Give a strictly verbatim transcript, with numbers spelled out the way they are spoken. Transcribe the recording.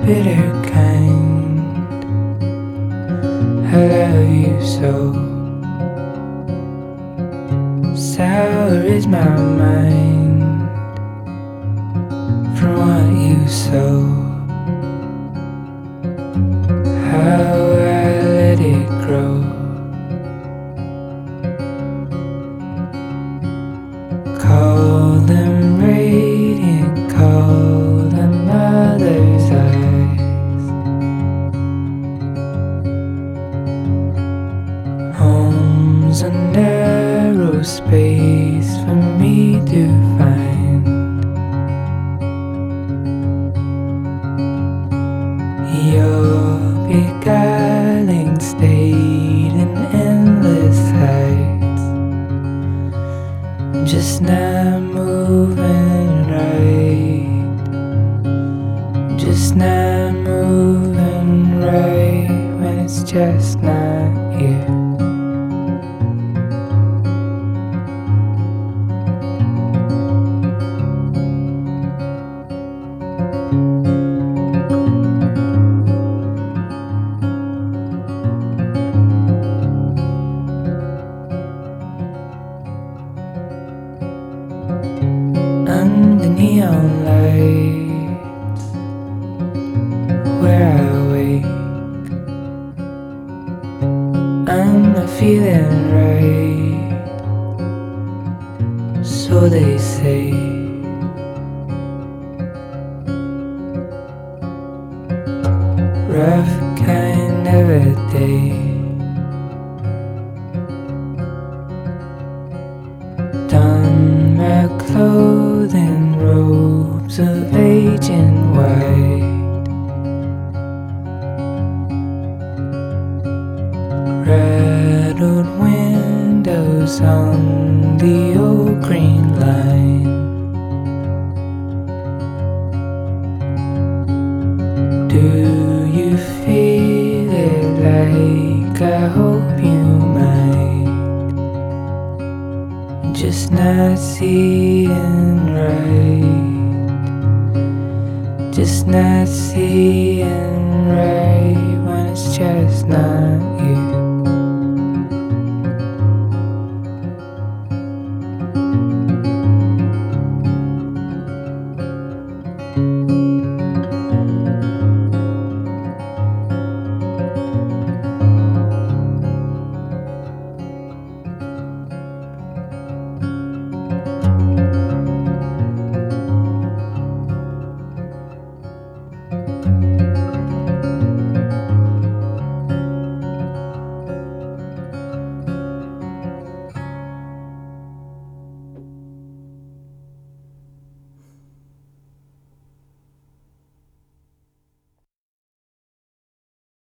bitter kind. I love you so. Sour is my mind from what you sow. How I let it grow. Call them radiant, call them mother's eyes. Home's a narrow space for me to find. Your beguiling state in endless heights, just not moving right, just not moving right when it's just not you. Under neon lights, where I wake, I'm not feeling right, so they say. Rough kind of a day, done my clothing, robes of aging white, rattled windows on the old green line. Do you feel it like I hope you might? Just not seeing right, just not seeing right when it's just not you.